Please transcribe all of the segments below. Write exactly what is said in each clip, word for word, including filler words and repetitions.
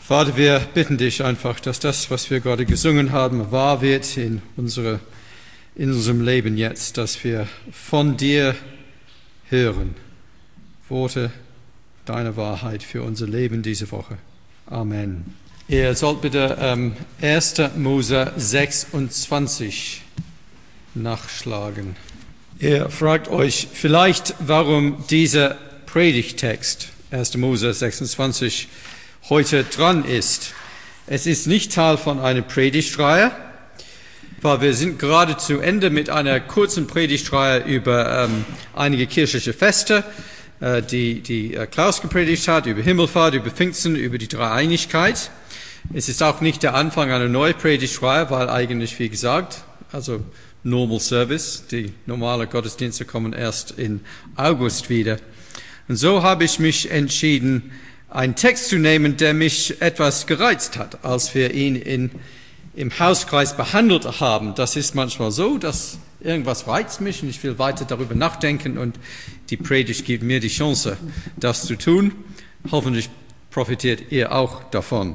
Vater, wir bitten dich einfach, dass das, was wir gerade gesungen haben, wahr wird in, unsere, in unserem Leben jetzt, dass wir von dir hören. Worte deiner Wahrheit für unser Leben diese Woche. Amen. Ihr sollt bitte ähm, erster Mose sechsundzwanzig nachschlagen. Ihr fragt euch vielleicht, warum dieser Predigttext, erster Mose sechsundzwanzig, heute dran ist. Es ist nicht Teil von einer Predigtreihe, weil wir sind gerade zu Ende mit einer kurzen Predigtreihe über ähm, einige kirchliche Feste, äh, die, die äh, Klaus gepredigt hat, über Himmelfahrt, über Pfingsten, über die Dreieinigkeit. Es ist auch nicht der Anfang einer neuen Predigtreihe, weil eigentlich, wie gesagt, also Normal Service, die normalen Gottesdienste kommen erst in August wieder. Und so habe ich mich entschieden, einen Text zu nehmen, der mich etwas gereizt hat, als wir ihn in, im Hauskreis behandelt haben. Das ist manchmal so, dass irgendwas reizt mich und ich will weiter darüber nachdenken und die Predigt gibt mir die Chance, das zu tun. Hoffentlich profitiert ihr auch davon.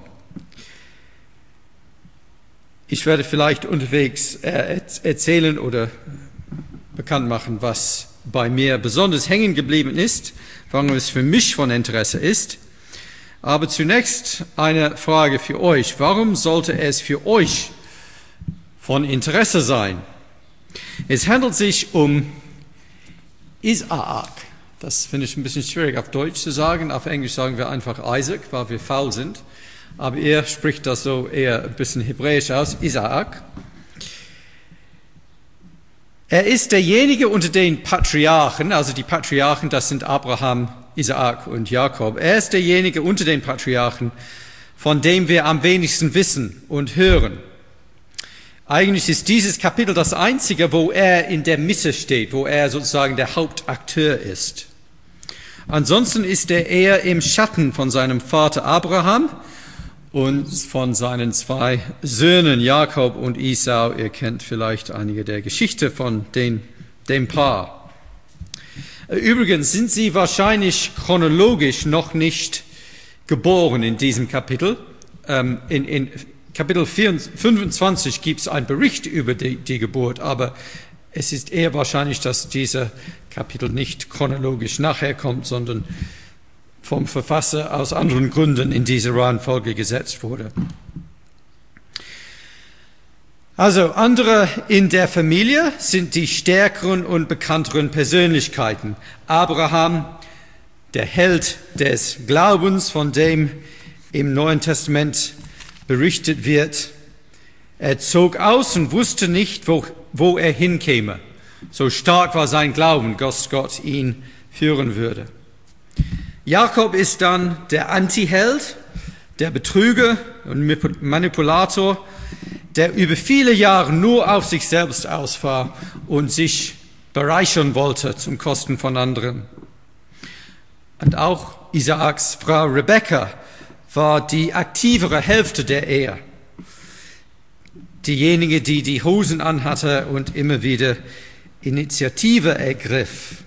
Ich werde vielleicht unterwegs äh, erzählen oder bekannt machen, was bei mir besonders hängen geblieben ist, warum es für mich von Interesse ist. Aber zunächst eine Frage für euch. Warum sollte es für euch von Interesse sein? Es handelt sich um Isaak. Das finde ich ein bisschen schwierig auf Deutsch zu sagen. Auf Englisch sagen wir einfach Isaac, weil wir faul sind. Aber er spricht das so eher ein bisschen hebräisch aus, Isaak. Er ist derjenige unter den Patriarchen, also die Patriarchen, das sind Abraham, Isaak und Jakob. Er ist derjenige unter den Patriarchen, von dem wir am wenigsten wissen und hören. Eigentlich ist dieses Kapitel das einzige, wo er in der Mitte steht, wo er sozusagen der Hauptakteur ist. Ansonsten ist er eher im Schatten von seinem Vater Abraham und von seinen zwei Söhnen Jakob und Esau. Ihr kennt vielleicht einige der Geschichte von den, dem Paar. Übrigens sind sie wahrscheinlich chronologisch noch nicht geboren in diesem Kapitel. Ähm, in, in Kapitel fünfundzwanzig gibt es einen Bericht über die, die Geburt, aber es ist eher wahrscheinlich, dass dieser Kapitel nicht chronologisch nachher kommt, sondern vom Verfasser aus anderen Gründen in diese Reihenfolge gesetzt wurde. Also andere in der Familie sind die stärkeren und bekannteren Persönlichkeiten. Abraham, der Held des Glaubens, von dem im Neuen Testament berichtet wird. Er zog aus und wusste nicht, wo, wo er hinkäme. So stark war sein Glauben, dass Gott ihn führen würde. Jakob ist dann der Antiheld, der Betrüger und Manipulator, der über viele Jahre nur auf sich selbst aus war und sich bereichern wollte zum Kosten von anderen. Und auch Isaaks Frau Rebekka war die aktivere Hälfte der Ehe. Diejenige, die die Hosen anhatte und immer wieder Initiative ergriff.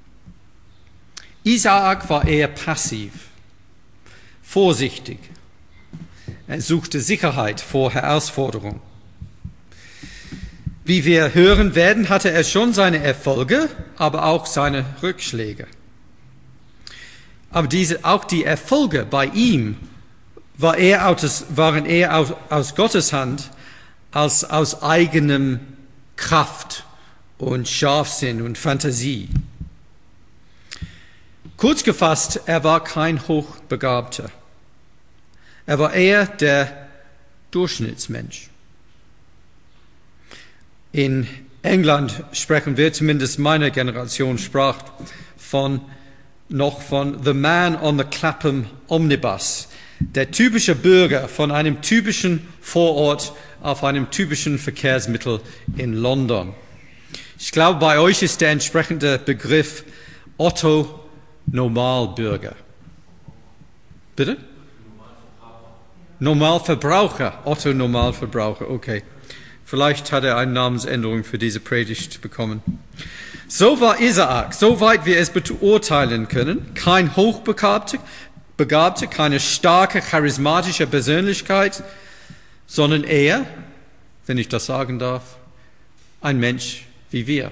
Isaak war eher passiv, vorsichtig. Er suchte Sicherheit vor Herausforderung. Wie wir hören werden, hatte er schon seine Erfolge, aber auch seine Rückschläge. Aber diese, auch die Erfolge bei ihm war eher aus, waren eher aus, aus Gottes Hand als aus eigenem Kraft und Scharfsinn und Fantasie. Kurz gefasst, er war kein Hochbegabter. Er war eher der Durchschnittsmensch. In England sprechen wir, zumindest meine Generation sprach von, noch von The Man on the Clapham Omnibus. Der typische Bürger von einem typischen Vorort auf einem typischen Verkehrsmittel in London. Ich glaube, bei euch ist der entsprechende Begriff Otto Normalbürger. Bitte? Normalverbraucher, Otto Normalverbraucher, okay. Vielleicht hat er eine Namensänderung für diese Predigt bekommen. So war Isaak, soweit wir es beurteilen können, kein Hochbegabter, Hochbegabte, keine starke, charismatische Persönlichkeit, sondern eher, wenn ich das sagen darf, ein Mensch wie wir.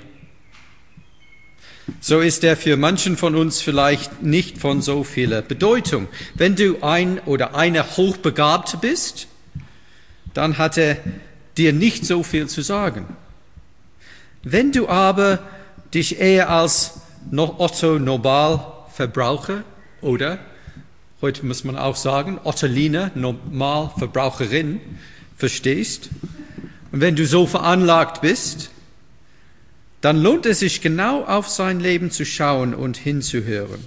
So ist er für manchen von uns vielleicht nicht von so vieler Bedeutung. Wenn du ein oder eine Hochbegabte bist, dann hat er dir nicht so viel zu sagen. Wenn du aber dich eher als Otto Normalverbraucher oder, heute muss man auch sagen, Ottoline Normalverbraucherin verstehst, und wenn du so veranlagt bist, dann lohnt es sich genau auf sein Leben zu schauen und hinzuhören.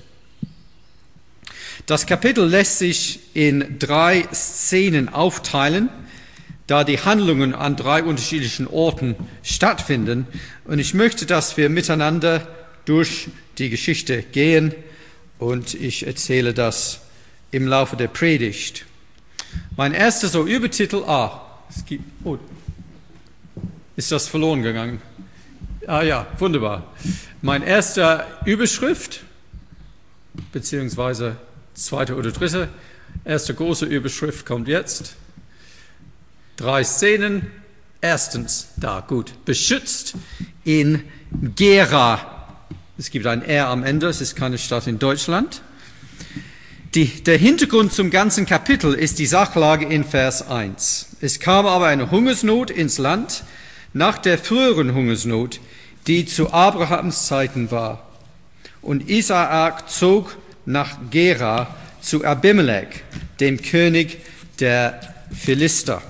Das Kapitel lässt sich in drei Szenen aufteilen, da die Handlungen an drei unterschiedlichen Orten stattfinden. Und ich möchte, dass wir miteinander durch die Geschichte gehen und ich erzähle das im Laufe der Predigt. Mein erster so Übertitel, ah, es gibt, oh, ist das verloren gegangen? Ah ja, wunderbar. Mein erster Überschrift, beziehungsweise zweite oder dritte, erste große Überschrift kommt jetzt. Drei Szenen. Erstens, da, gut, beschützt in Gera. Es gibt ein R am Ende, es ist keine Stadt in Deutschland. Die, der Hintergrund zum ganzen Kapitel ist die Sachlage in Vers eins. Es kam aber eine Hungersnot ins Land nach der früheren Hungersnot, die zu Abrahams Zeiten war. Und Isaak zog nach Gera zu Abimelech, dem König der Philister.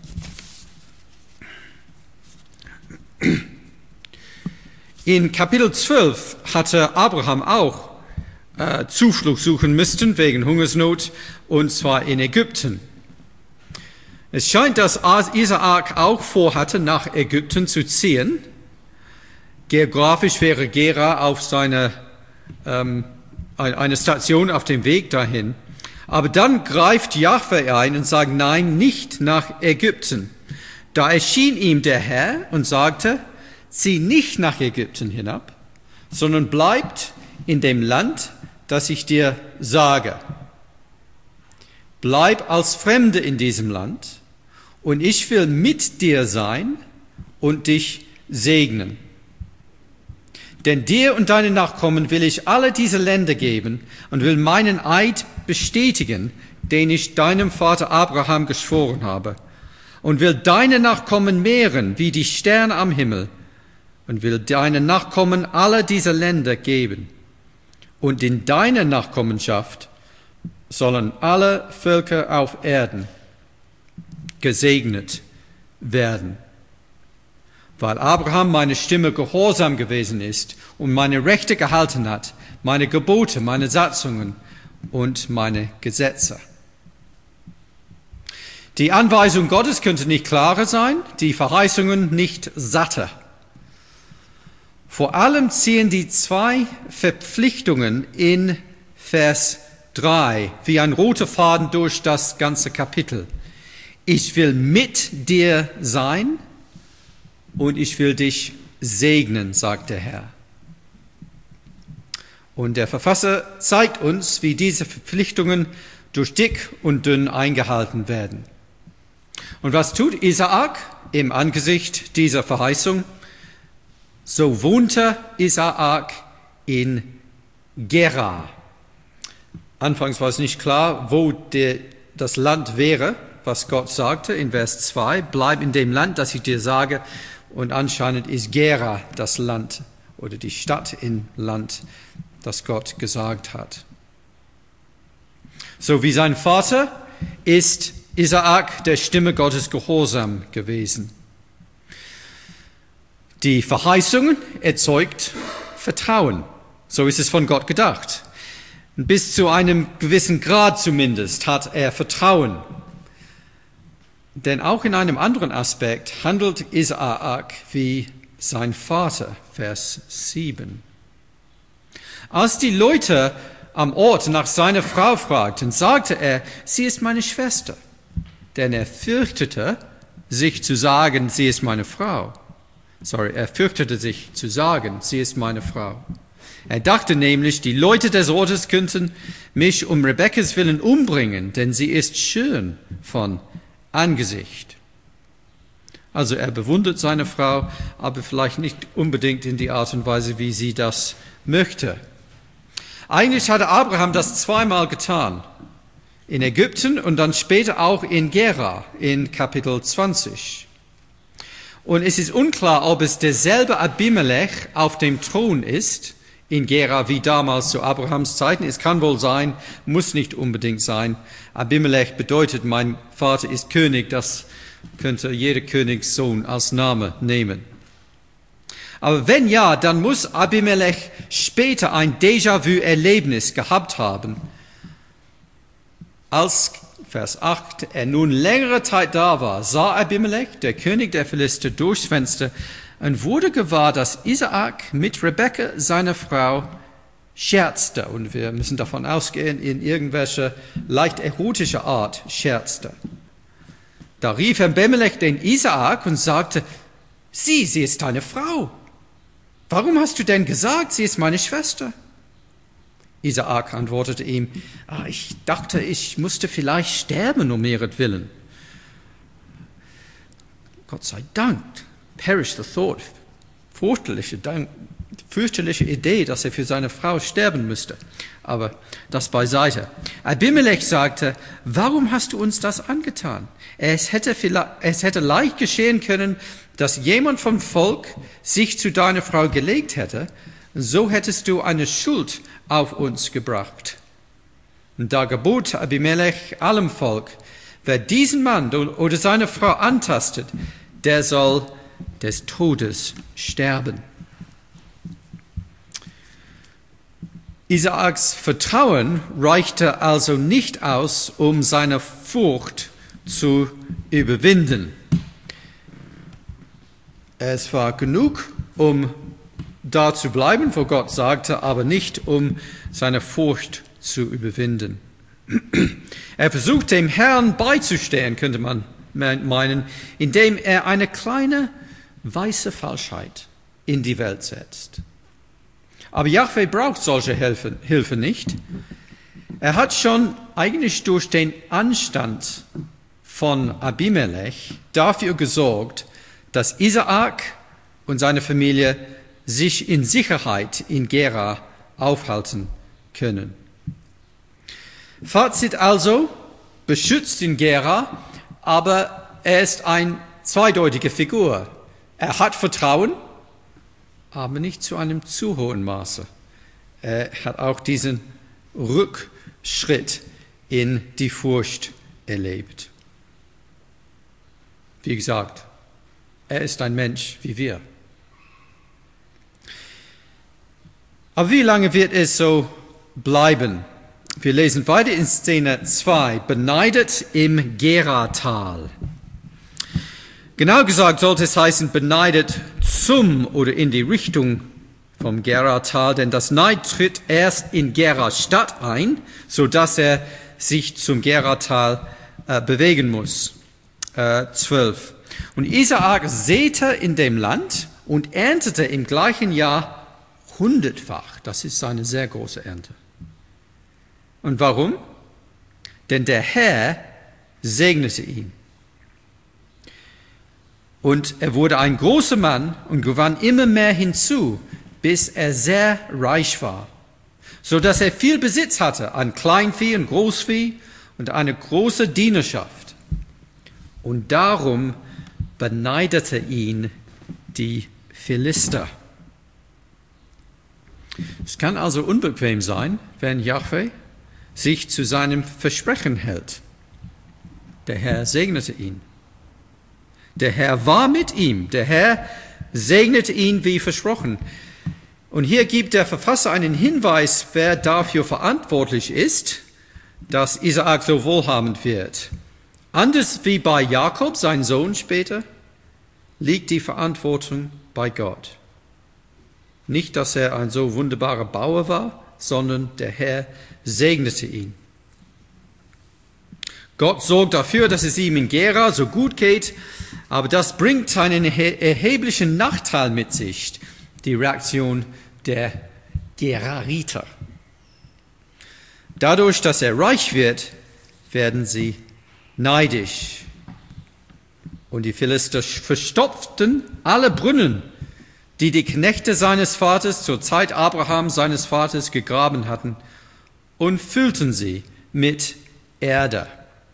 In Kapitel zwölf hatte Abraham auch äh, Zuflucht suchen müssen wegen Hungersnot, und zwar in Ägypten. Es scheint, dass Isaak auch vorhatte, nach Ägypten zu ziehen. Geografisch wäre Gera auf seine, ähm, eine Station auf dem Weg dahin. Aber dann greift Jahwe ein und sagt, nein, nicht nach Ägypten. Da erschien ihm der Herr und sagte, zieh nicht nach Ägypten hinab, sondern bleibt in dem Land, das ich dir sage. Bleib als Fremde in diesem Land, und ich will mit dir sein und dich segnen. Denn dir und deinen Nachkommen will ich alle diese Länder geben und will meinen Eid bestätigen, den ich deinem Vater Abraham geschworen habe, und will deine Nachkommen mehren wie die Sterne am Himmel, und will deinen Nachkommen alle diese Länder geben. Und in deiner Nachkommenschaft sollen alle Völker auf Erden gesegnet werden. Weil Abraham meine Stimme gehorsam gewesen ist und meine Rechte gehalten hat, meine Gebote, meine Satzungen und meine Gesetze. Die Anweisung Gottes könnte nicht klarer sein, die Verheißungen nicht satter. Vor allem ziehen die zwei Verpflichtungen in Vers drei wie ein roter Faden durch das ganze Kapitel. Ich will mit dir sein und ich will dich segnen, sagt der Herr. Und der Verfasser zeigt uns, wie diese Verpflichtungen durch dick und dünn eingehalten werden. Und was tut Isaak im Angesicht dieser Verheißung? So wohnte Isaak in Gera. Anfangs war es nicht klar, wo der, das Land wäre, was Gott sagte in Vers zwei. Bleib in dem Land, das ich dir sage. Und anscheinend ist Gera das Land oder die Stadt im Land, das Gott gesagt hat. So wie sein Vater ist Isaak der Stimme Gottes gehorsam gewesen. Die Verheißung erzeugt Vertrauen. So ist es von Gott gedacht. Bis zu einem gewissen Grad zumindest hat er Vertrauen. Denn auch in einem anderen Aspekt handelt Isaak wie sein Vater, Vers sieben. Als die Leute am Ort nach seiner Frau fragten, sagte er, sie ist meine Schwester. Denn er fürchtete, sich zu sagen, sie ist meine Frau. Sorry, er fürchtete sich zu sagen, sie ist meine Frau. Er dachte nämlich, die Leute des Ortes könnten mich um Rebekkas Willen umbringen, denn sie ist schön von Angesicht. Also er bewundert seine Frau, aber vielleicht nicht unbedingt in die Art und Weise, wie sie das möchte. Eigentlich hatte Abraham das zweimal getan. In Ägypten und dann später auch in Gera in Kapitel zwanzig. Und es ist unklar, ob es derselbe Abimelech auf dem Thron ist, in Gera wie damals zu Abrahams Zeiten. Es kann wohl sein, muss nicht unbedingt sein. Abimelech bedeutet, mein Vater ist König, das könnte jeder Königssohn als Name nehmen. Aber wenn ja, dann muss Abimelech später ein Déjà-vu-Erlebnis gehabt haben. Als, Vers acht, er nun längere Zeit da war, sah Abimelech, der König der Philister, durchs Fenster und wurde gewahr, dass Isaak mit Rebekka, seiner Frau, scherzte. Und wir müssen davon ausgehen, in irgendwelcher leicht erotischer Art scherzte. Da rief Abimelech den Isaak und sagte, sieh, sie ist deine Frau. Warum hast du denn gesagt, sie ist meine Schwester? Isaak antwortete ihm, ah, ich dachte, ich musste vielleicht sterben um ihretwillen. Gott sei Dank, perish the thought, fürchterliche, fürchterliche Idee, dass er für seine Frau sterben müsste. Aber das beiseite. Abimelech sagte, warum hast du uns das angetan? Es hätte, es hätte leicht geschehen können, dass jemand vom Volk sich zu deiner Frau gelegt hätte, so hättest du eine Schuld auf uns gebracht. Und da gebot Abimelech allem Volk, wer diesen Mann oder seine Frau antastet, der soll des Todes sterben. Isaaks Vertrauen reichte also nicht aus, um seine Furcht zu überwinden. Es war genug, um da zu bleiben, wo Gott sagte, aber nicht, um seine Furcht zu überwinden. Er versucht, dem Herrn beizustehen, könnte man meinen, indem er eine kleine weiße Falschheit in die Welt setzt. Aber Jahwe braucht solche Hilfe, Hilfe nicht. Er hat schon eigentlich durch den Anstand von Abimelech dafür gesorgt, dass Isaak und seine Familie sich in Sicherheit in Gera aufhalten können. Fazit also, beschützt in Gera, aber er ist eine zweideutige Figur. Er hat Vertrauen, aber nicht zu einem zu hohen Maße. Er hat auch diesen Rückschritt in die Furcht erlebt. Wie gesagt, er ist ein Mensch wie wir. Aber wie lange wird es so bleiben? Wir lesen weiter in Szene zwei, beneidet im Geratal. Genau gesagt sollte es heißen, beneidet zum oder in die Richtung vom Geratal, denn das Neid tritt erst in Gera Stadt ein, sodass er sich zum Geratal äh, bewegen muss. Äh, zwölf. Und Isaak säte in dem Land und erntete im gleichen Jahr hundertfach. Das ist eine sehr große Ernte. Und warum? Denn der Herr segnete ihn. Und er wurde ein großer Mann und gewann immer mehr hinzu, bis er sehr reich war, so dass er viel Besitz hatte an Kleinvieh und Großvieh und eine große Dienerschaft. Und darum beneidete ihn die Philister. Es kann also unbequem sein, wenn Jahwe sich zu seinem Versprechen hält. Der Herr segnete ihn. Der Herr war mit ihm. Der Herr segnete ihn wie versprochen. Und hier gibt der Verfasser einen Hinweis, wer dafür verantwortlich ist, dass Isaak so wohlhabend wird. Anders wie bei Jakob, sein Sohn später, liegt die Verantwortung bei Gott. Nicht, dass er ein so wunderbarer Bauer war, sondern der Herr segnete ihn. Gott sorgt dafür, dass es ihm in Gera so gut geht, aber das bringt einen erheblichen Nachteil mit sich, die Reaktion der Gerariter. Dadurch, dass er reich wird, werden sie neidisch. Und die Philister verstopften alle Brunnen, die die Knechte seines Vaters zur Zeit Abrahams, seines Vaters, gegraben hatten, und füllten sie mit Erde.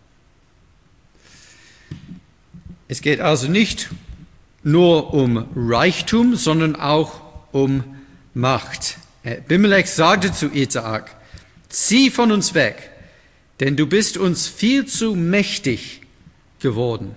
Es geht also nicht nur um Reichtum, sondern auch um Macht. Abimelech sagte zu Isaak: Zieh von uns weg, denn du bist uns viel zu mächtig geworden.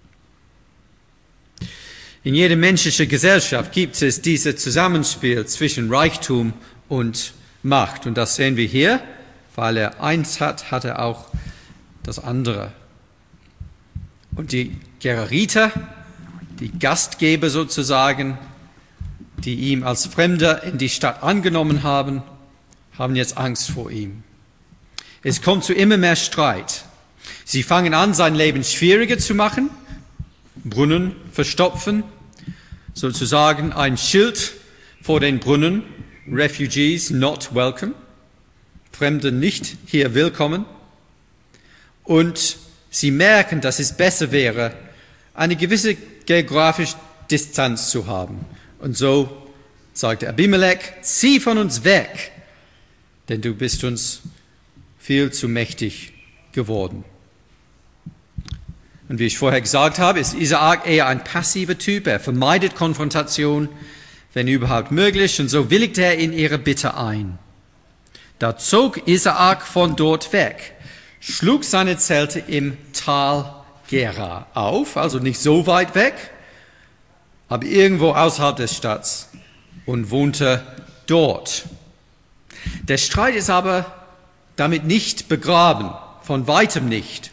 In jeder menschlichen Gesellschaft gibt es dieses Zusammenspiel zwischen Reichtum und Macht. Und das sehen wir hier, weil er eins hat, hat er auch das andere. Und die Gerariter, die Gastgeber sozusagen, die ihm als Fremder in die Stadt angenommen haben, haben jetzt Angst vor ihm. Es kommt zu immer mehr Streit. Sie fangen an, sein Leben schwieriger zu machen, Brunnen verstopfen, sozusagen ein Schild vor den Brunnen: Refugees not welcome, Fremde nicht hier willkommen. Und sie merken, dass es besser wäre, eine gewisse geografische Distanz zu haben. Und so sagte Abimelech: Zieh von uns weg, denn du bist uns viel zu mächtig geworden. Und wie ich vorher gesagt habe, ist Isaak eher ein passiver Typ. Er vermeidet Konfrontation, wenn überhaupt möglich, und so willigte er in ihre Bitte ein. Da zog Isaak von dort weg, schlug seine Zelte im Tal Gerar auf, also nicht so weit weg, aber irgendwo außerhalb des Stadts, und wohnte dort. Der Streit ist aber damit nicht begraben, von weitem nicht.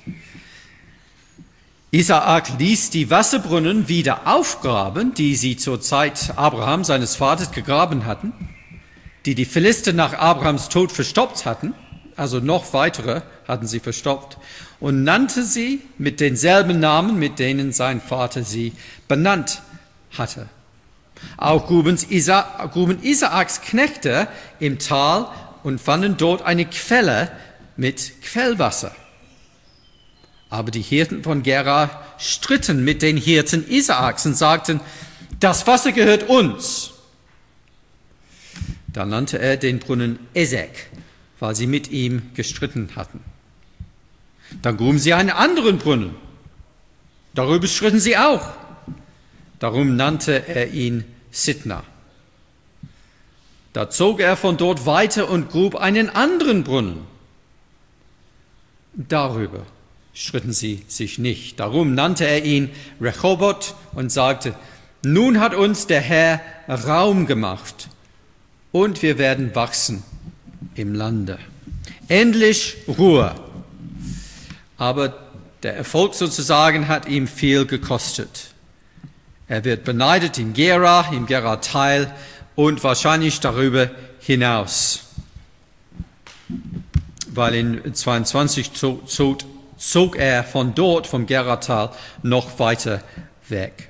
Isaak ließ die Wasserbrunnen wieder aufgraben, die sie zur Zeit Abrahams, seines Vaters, gegraben hatten, die die Philister nach Abrahams Tod verstopft hatten, also noch weitere hatten sie verstopft, und nannte sie mit denselben Namen, mit denen sein Vater sie benannt hatte. Auch gruben, Isa, gruben Isaaks Knechte im Tal und fanden dort eine Quelle mit Quellwasser. Aber die Hirten von Gerar stritten mit den Hirten Isaaks und sagten: Das Wasser gehört uns. Da nannte er den Brunnen Esek, weil sie mit ihm gestritten hatten. Dann gruben sie einen anderen Brunnen. Darüber stritten sie auch. Darum nannte er ihn Sitna. Da zog er von dort weiter und grub einen anderen Brunnen. Darüber stritten sie sich nicht. Darum nannte er ihn Rehoboth und sagte: Nun hat uns der Herr Raum gemacht und wir werden wachsen im Lande. Endlich Ruhe. Aber der Erfolg sozusagen hat ihm viel gekostet. Er wird beneidet in Gerar, im Gerar-Teil und wahrscheinlich darüber hinaus. Weil in zweiundzwanzig zog, zog, zog er von dort, vom Gerar-Tal, noch weiter weg.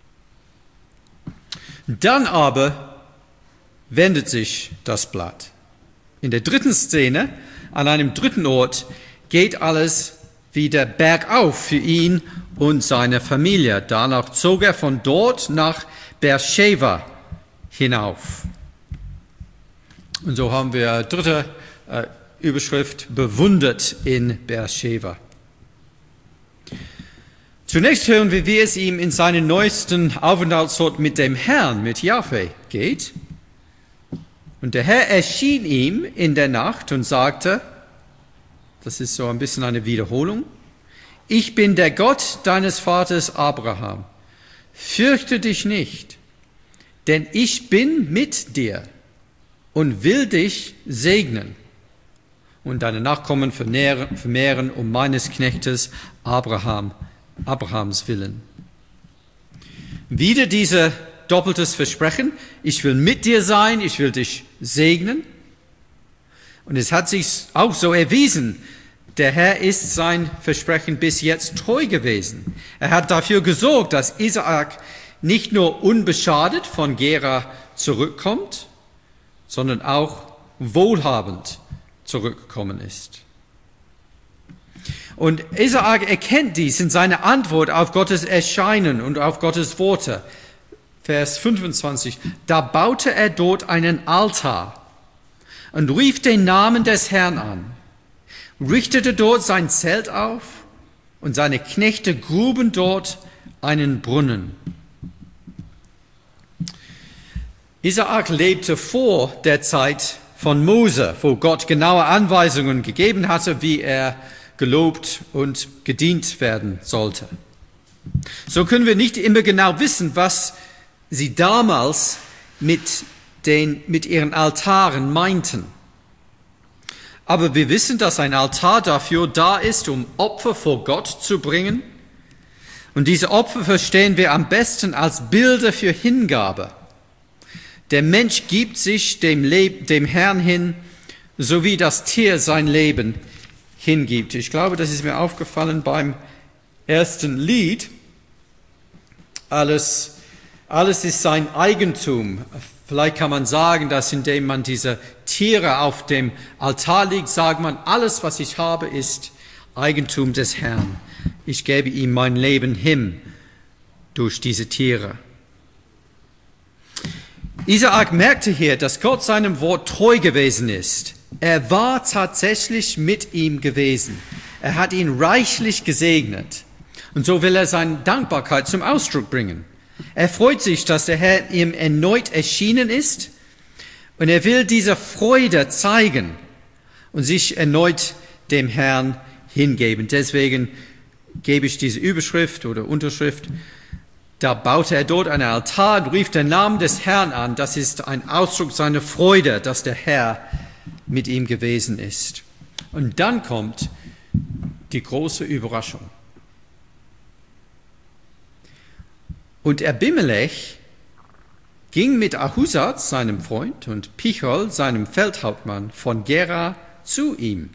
Dann aber wendet sich das Blatt. In der dritten Szene, an einem dritten Ort, geht alles wieder bergauf für ihn und seine Familie. Danach zog er von dort nach Beersheba hinauf. Und so haben wir dritte äh, Überschrift: bewundert in Beersheba. Zunächst hören wir, wie es ihm in seinem neuesten Aufenthaltsort mit dem Herrn, mit Jahwe, geht. Und der Herr erschien ihm in der Nacht und sagte, das ist so ein bisschen eine Wiederholung: Ich bin der Gott deines Vaters Abraham. Fürchte dich nicht, denn ich bin mit dir und will dich segnen und deine Nachkommen vermehren, vermehren um meines Knechtes Abraham, Abrahams willen. Wieder dieses doppeltes Versprechen: Ich will mit dir sein, ich will dich segnen. Und es hat sich auch so erwiesen, der Herr ist sein Versprechen bis jetzt treu gewesen. Er hat dafür gesorgt, dass Isaak nicht nur unbeschadet von Gerar zurückkommt, sondern auch wohlhabend zurückgekommen ist. Und Isaak erkennt dies in seiner Antwort auf Gottes Erscheinen und auf Gottes Worte. Vers fünfundzwanzig. Da baute er dort einen Altar und rief den Namen des Herrn an, richtete dort sein Zelt auf und seine Knechte gruben dort einen Brunnen. Isaak lebte vor der Zeit von Mose, wo Gott genaue Anweisungen gegeben hatte, wie er gelobt und gedient werden sollte. So können wir nicht immer genau wissen, was sie damals mit, den, mit ihren Altaren meinten. Aber wir wissen, dass ein Altar dafür da ist, um Opfer vor Gott zu bringen. Und diese Opfer verstehen wir am besten als Bilder für Hingabe. Der Mensch gibt sich dem, Leb- dem Herrn hin, so wie das Tier sein Leben hingibt. Ich glaube, das ist mir aufgefallen beim ersten Lied. Alles, alles ist sein Eigentum. Vielleicht kann man sagen, dass indem man diese Tiere auf dem Altar legt, sagt man, alles, was ich habe, ist Eigentum des Herrn. Ich gebe ihm mein Leben hin durch diese Tiere. Isaak merkte hier, dass Gott seinem Wort treu gewesen ist. Er war tatsächlich mit ihm gewesen. Er hat ihn reichlich gesegnet. Und so will er seine Dankbarkeit zum Ausdruck bringen. Er freut sich, dass der Herr ihm erneut erschienen ist. Und er will diese Freude zeigen und sich erneut dem Herrn hingeben. Deswegen gebe ich diese Überschrift oder Unterschrift. Da baute er dort einen Altar und rief den Namen des Herrn an. Das ist ein Ausdruck seiner Freude, dass der Herr mit ihm gewesen ist. Und dann kommt die große Überraschung. Und Abimelech ging mit Ahuzat, seinem Freund, und Pichol, seinem Feldhauptmann, von Gera zu ihm.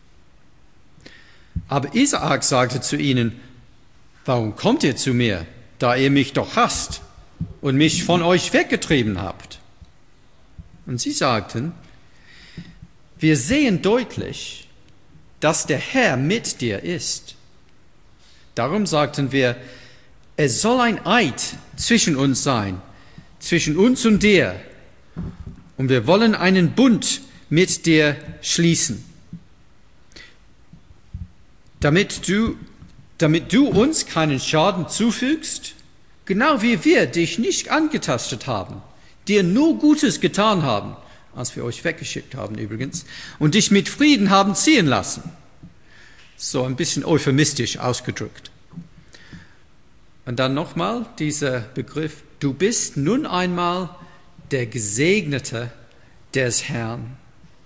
Aber Isaak sagte zu ihnen, warum kommt ihr zu mir, da ihr mich doch hasst und mich von euch weggetrieben habt? Und sie sagten, wir sehen deutlich, dass der Herr mit dir ist. Darum sagten wir, es soll ein Eid zwischen uns sein, zwischen uns und dir, und wir wollen einen Bund mit dir schließen, damit du, damit du uns keinen Schaden zufügst, genau wie wir dich nicht angetastet haben, dir nur Gutes getan haben, als wir euch weggeschickt haben übrigens, und dich mit Frieden haben ziehen lassen. So ein bisschen euphemistisch ausgedrückt. Und dann nochmal dieser Begriff, du bist nun einmal der Gesegnete des Herrn.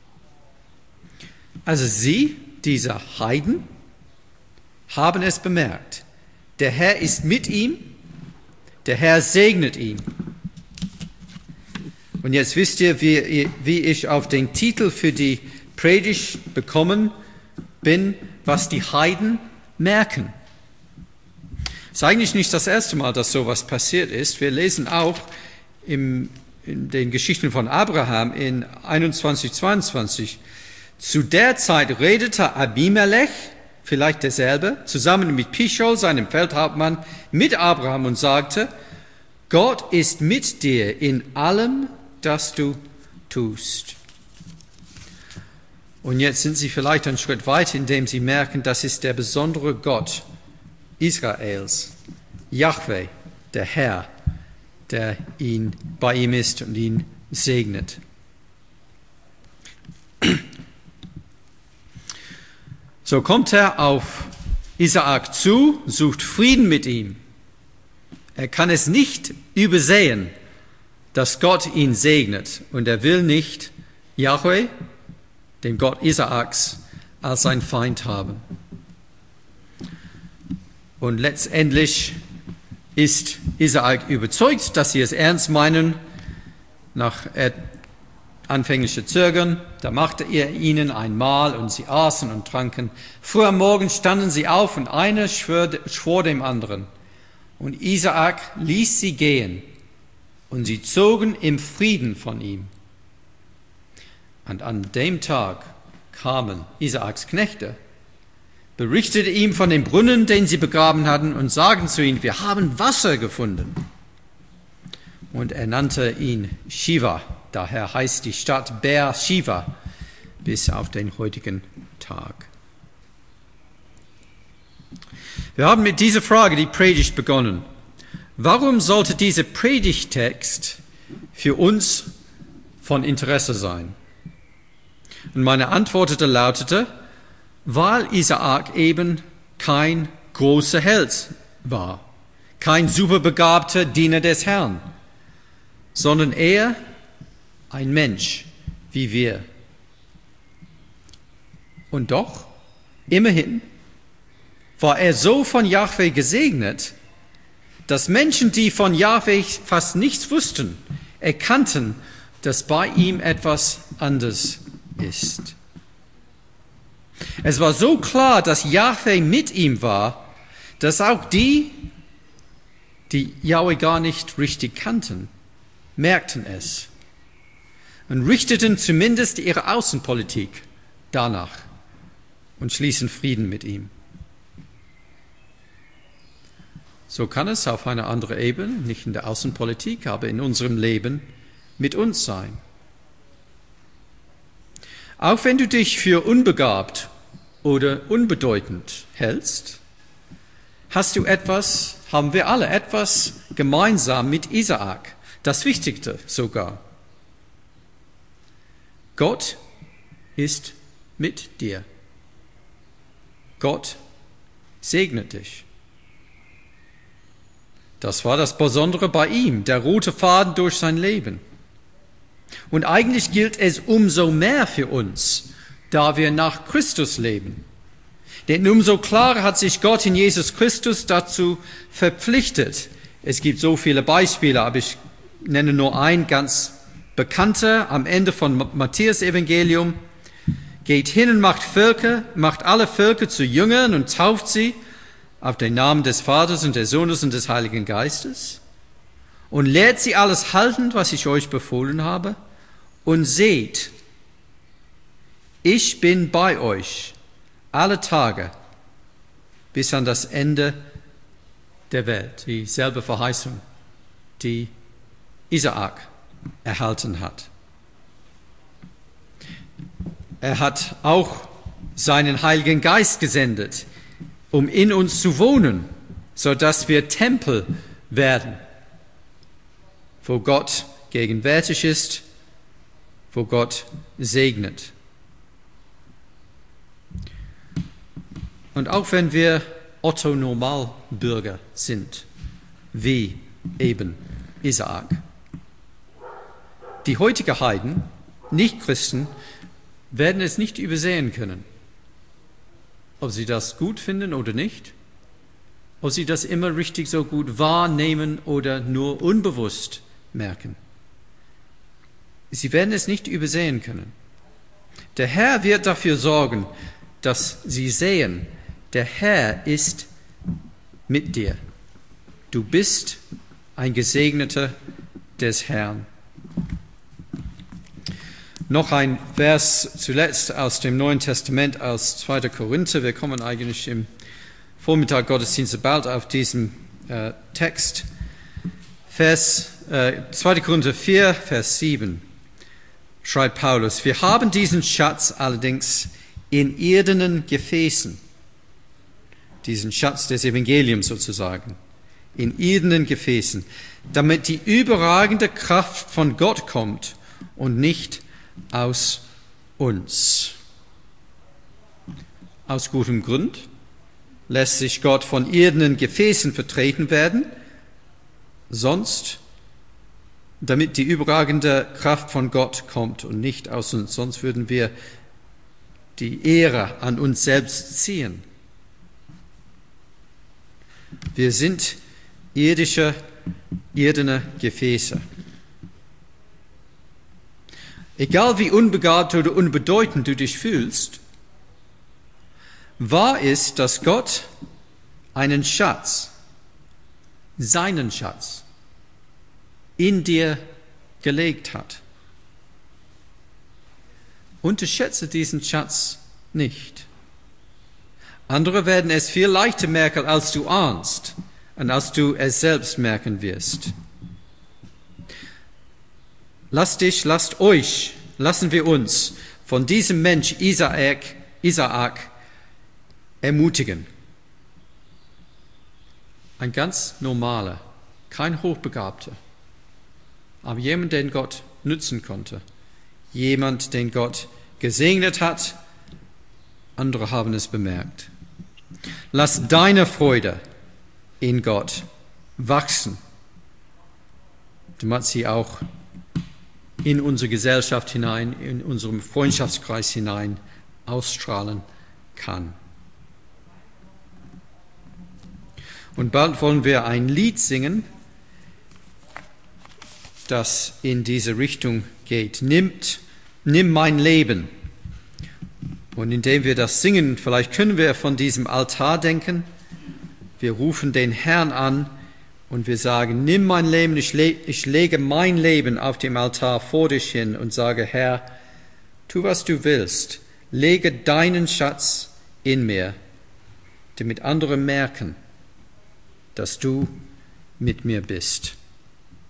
Also sie, diese Heiden, haben es bemerkt. Der Herr ist mit ihm, der Herr segnet ihn. Und jetzt wisst ihr, wie, wie ich auf den Titel für die Predigt bekommen bin, was die Heiden merken. Es ist eigentlich nicht das erste Mal, dass sowas passiert ist. Wir lesen auch im, in den Geschichten von Abraham in einundzwanzig, zweiundzwanzig. Zu der Zeit redete Abimelech, vielleicht derselbe, zusammen mit Pichol, seinem Feldhauptmann, mit Abraham und sagte, Gott ist mit dir in allem, das du tust. Und jetzt sind sie vielleicht einen Schritt weiter, indem sie merken, das ist der besondere Gott Israels, Jahwe, der Herr, der ihn bei ihm ist und ihn segnet. So kommt er auf Isaak zu, sucht Frieden mit ihm. Er kann es nicht übersehen, dass Gott ihn segnet, und er will nicht Jahwe, den Gott Isaaks, als sein Feind haben. Und letztendlich ist Isaak überzeugt, dass sie es ernst meinen. Nach anfänglicher Zögern, da machte er ihnen ein Mahl und sie aßen und tranken. Früh am Morgen standen sie auf und einer schwor, schwor dem anderen. Und Isaak ließ sie gehen und sie zogen im Frieden von ihm. Und an dem Tag kamen Isaaks Knechte, berichteten ihm von dem Brunnen, den sie begraben hatten, und sagten zu ihm, wir haben Wasser gefunden. Und er nannte ihn Shiva, daher heißt die Stadt Beer Shiva bis auf den heutigen Tag. Wir haben mit dieser Frage die Predigt begonnen. Warum sollte dieser Predigttext für uns von Interesse sein? Und meine Antwort lautete, weil Isaak eben kein großer Held war, kein superbegabter Diener des Herrn, sondern er ein Mensch wie wir. Und doch, immerhin, war er so von Jahwe gesegnet, dass Menschen, die von Jahwe fast nichts wussten, erkannten, dass bei ihm etwas anders ist. Es war so klar, dass Jahwe mit ihm war, dass auch die, die Jahwe gar nicht richtig kannten, merkten es und richteten zumindest ihre Außenpolitik danach und schließen Frieden mit ihm. So kann es auf einer anderen Ebene, nicht in der Außenpolitik, aber in unserem Leben mit uns sein. Auch wenn du dich für unbegabt oder unbedeutend hältst, hast du etwas, haben wir alle etwas gemeinsam mit Isaak, das Wichtigste sogar. Gott ist mit dir. Gott segnet dich. Das war das Besondere bei ihm, der rote Faden durch sein Leben. Und eigentlich gilt es umso mehr für uns, da wir nach Christus leben. Denn umso klarer hat sich Gott in Jesus Christus dazu verpflichtet. Es gibt so viele Beispiele, aber ich nenne nur ein ganz bekannter am Ende von Matthäus Evangelium. Geht hin und macht Völker, macht alle Völker zu Jüngern und tauft sie auf den Namen des Vaters und des Sohnes und des Heiligen Geistes und lehrt sie alles halten, was ich euch befohlen habe, und seht, ich bin bei euch alle Tage bis an das Ende der Welt. Dieselbe Verheißung, die Isaak erhalten hat. Er hat auch seinen Heiligen Geist gesendet, um in uns zu wohnen, sodass wir Tempel werden, wo Gott gegenwärtig ist, wo Gott segnet. Und auch wenn wir Otto-Normalbürger sind, wie eben Isaak, die heutigen Heiden, Nichtchristen, werden es nicht übersehen können. Ob sie das gut finden oder nicht, ob sie das immer richtig so gut wahrnehmen oder nur unbewusst merken. Sie werden es nicht übersehen können. Der Herr wird dafür sorgen, dass sie sehen, der Herr ist mit dir. Du bist ein Gesegneter des Herrn. Noch ein Vers zuletzt aus dem Neuen Testament, aus zweiter Korinther. Wir kommen eigentlich im Vormittag Gottesdienst bald auf diesen äh, Text. Vers, äh, zweiter Korinther vier, Vers sieben schreibt Paulus, wir haben diesen Schatz allerdings in irdenen Gefäßen, diesen Schatz des Evangeliums sozusagen, in irdenen Gefäßen, damit die überragende Kraft von Gott kommt und nicht aus uns. Aus gutem Grund lässt sich Gott von irdenen Gefäßen vertreten werden, sonst, damit die überragende Kraft von Gott kommt und nicht aus uns, sonst würden wir die Ehre an uns selbst ziehen. Wir sind irdische, irdene Gefäße. Egal wie unbegabt oder unbedeutend du dich fühlst, wahr ist, dass Gott einen Schatz, seinen Schatz, in dir gelegt hat. Unterschätze diesen Schatz nicht. Andere werden es viel leichter merken, als du ahnst und als du es selbst merken wirst. Lass dich, lasst euch, lassen wir uns von diesem Mensch Isaak, Isaak ermutigen. Ein ganz normaler, kein Hochbegabter, aber jemand, den Gott nützen konnte. Jemand, den Gott gesegnet hat. Andere haben es bemerkt. Lass deine Freude in Gott wachsen, damit sie auch in unsere Gesellschaft hinein, in unserem Freundschaftskreis hinein ausstrahlen kann. Und bald wollen wir ein Lied singen, das in diese Richtung geht. Nimmt, nimm mein Leben. Und indem wir das singen, vielleicht können wir von diesem Altar denken. Wir rufen den Herrn an und wir sagen, nimm mein Leben, ich, le- ich lege mein Leben auf dem Altar vor dich hin und sage, Herr, tu was du willst. Lege deinen Schatz in mir, damit andere merken, dass du mit mir bist.